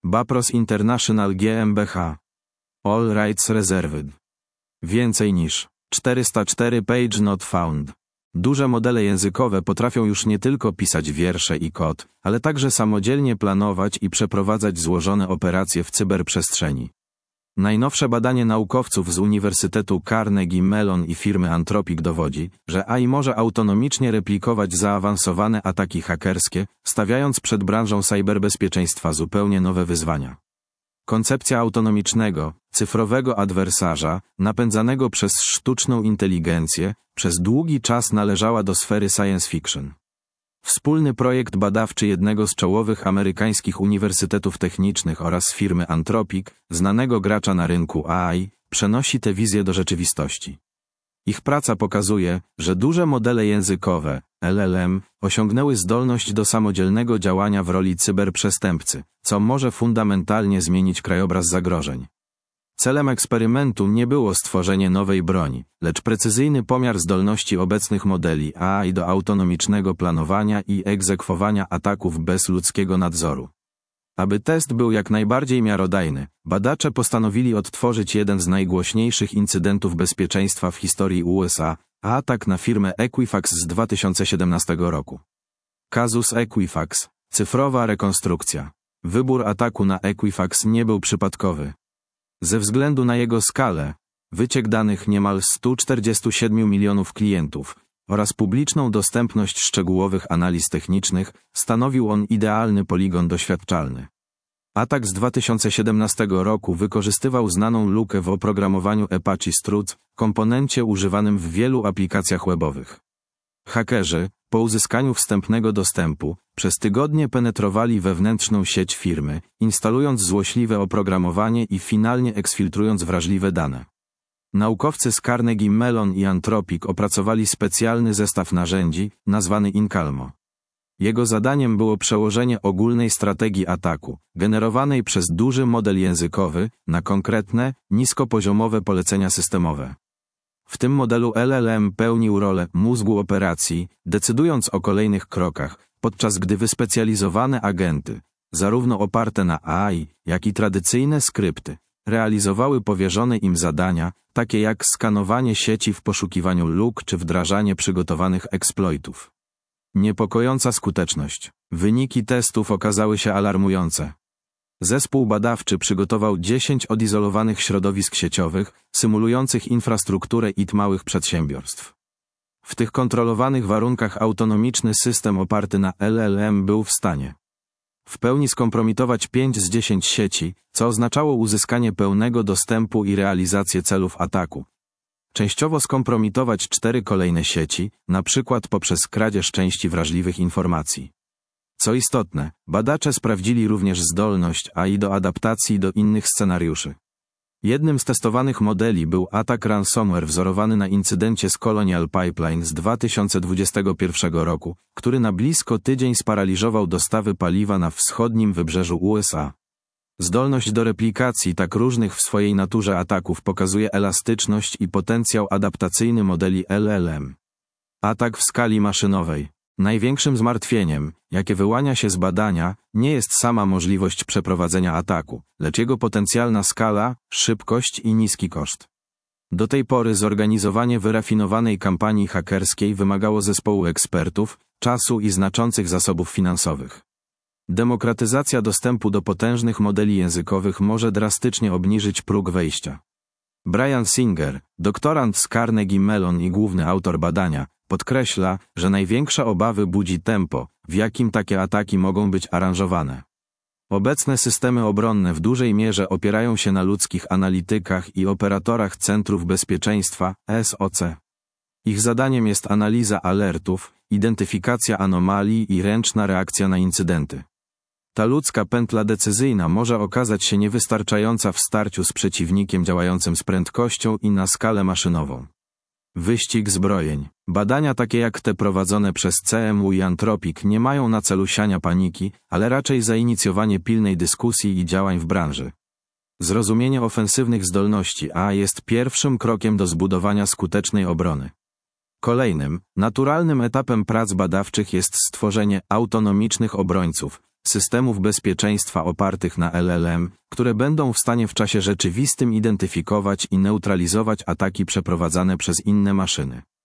Bapros International GmbH. All rights reserved. Więcej niż 404 page not found. Duże modele językowe potrafią już nie tylko pisać wiersze i kod, ale także samodzielnie planować i przeprowadzać złożone operacje w cyberprzestrzeni. Najnowsze badanie naukowców z Uniwersytetu Carnegie Mellon i firmy Anthropic dowodzi, że AI może autonomicznie replikować zaawansowane ataki hakerskie, stawiając przed branżą cyberbezpieczeństwa zupełnie nowe wyzwania. Koncepcja autonomicznego, cyfrowego adwersarza, napędzanego przez sztuczną inteligencję, przez długi czas należała do sfery science fiction. Wspólny projekt badawczy jednego z czołowych amerykańskich uniwersytetów technicznych oraz firmy Anthropic, znanego gracza na rynku AI, przenosi tę wizję do rzeczywistości. Ich praca pokazuje, że duże modele językowe, LLM, osiągnęły zdolność do samodzielnego działania w roli cyberprzestępcy, co może fundamentalnie zmienić krajobraz zagrożeń. Celem eksperymentu nie było stworzenie nowej broni, lecz precyzyjny pomiar zdolności obecnych modeli AI do autonomicznego planowania i egzekwowania ataków bez ludzkiego nadzoru. Aby test był jak najbardziej miarodajny, badacze postanowili odtworzyć jeden z najgłośniejszych incydentów bezpieczeństwa w historii USA, atak na firmę Equifax z 2017 roku. Kazus Equifax, cyfrowa rekonstrukcja. Wybór ataku na Equifax nie był przypadkowy. Ze względu na jego skalę, wyciek danych niemal 147 milionów klientów oraz publiczną dostępność szczegółowych analiz technicznych, stanowił on idealny poligon doświadczalny. Atak z 2017 roku wykorzystywał znaną lukę w oprogramowaniu Apache Struts, komponencie używanym w wielu aplikacjach webowych. Hakerzy, po uzyskaniu wstępnego dostępu, przez tygodnie penetrowali wewnętrzną sieć firmy, instalując złośliwe oprogramowanie i finalnie eksfiltrując wrażliwe dane. Naukowcy z Carnegie Mellon i Anthropic opracowali specjalny zestaw narzędzi, nazwany Incalmo. Jego zadaniem było przełożenie ogólnej strategii ataku, generowanej przez duży model językowy, na konkretne, niskopoziomowe polecenia systemowe. W tym modelu LLM pełnił rolę mózgu operacji, decydując o kolejnych krokach, podczas gdy wyspecjalizowane agenty, zarówno oparte na AI, jak i tradycyjne skrypty, realizowały powierzone im zadania, takie jak skanowanie sieci w poszukiwaniu luk czy wdrażanie przygotowanych eksploitów. Niepokojąca skuteczność. Wyniki testów okazały się alarmujące. Zespół badawczy przygotował 10 odizolowanych środowisk sieciowych, symulujących infrastrukturę IT małych przedsiębiorstw. W tych kontrolowanych warunkach autonomiczny system oparty na LLM był w stanie w pełni skompromitować 5 z 10 sieci, co oznaczało uzyskanie pełnego dostępu i realizację celów ataku. Częściowo skompromitować 4 kolejne sieci, na przykład poprzez kradzież części wrażliwych informacji. Co istotne, badacze sprawdzili również zdolność AI do adaptacji do innych scenariuszy. Jednym z testowanych modeli był atak ransomware wzorowany na incydencie z Colonial Pipeline z 2021 roku, który na blisko tydzień sparaliżował dostawy paliwa na wschodnim wybrzeżu USA. Zdolność do replikacji tak różnych w swojej naturze ataków pokazuje elastyczność i potencjał adaptacyjny modeli LLM. Atak w skali maszynowej. Największym zmartwieniem, jakie wyłania się z badania, nie jest sama możliwość przeprowadzenia ataku, lecz jego potencjalna skala, szybkość i niski koszt. Do tej pory zorganizowanie wyrafinowanej kampanii hakerskiej wymagało zespołu ekspertów, czasu i znaczących zasobów finansowych. Demokratyzacja dostępu do potężnych modeli językowych może drastycznie obniżyć próg wejścia. Brian Singer, doktorant z Carnegie Mellon i główny autor badania, podkreśla, że największe obawy budzi tempo, w jakim takie ataki mogą być aranżowane. Obecne systemy obronne w dużej mierze opierają się na ludzkich analitykach i operatorach centrów bezpieczeństwa, SOC. Ich zadaniem jest analiza alertów, identyfikacja anomalii i ręczna reakcja na incydenty. Ta ludzka pętla decyzyjna może okazać się niewystarczająca w starciu z przeciwnikiem działającym z prędkością i na skalę maszynową. Wyścig zbrojeń. Badania takie jak te prowadzone przez CMU i Anthropic nie mają na celu siania paniki, ale raczej zainicjowanie pilnej dyskusji i działań w branży. Zrozumienie ofensywnych zdolności AI jest pierwszym krokiem do zbudowania skutecznej obrony. Kolejnym, naturalnym etapem prac badawczych jest stworzenie autonomicznych obrońców, systemów bezpieczeństwa opartych na LLM, które będą w stanie w czasie rzeczywistym identyfikować i neutralizować ataki przeprowadzane przez inne maszyny.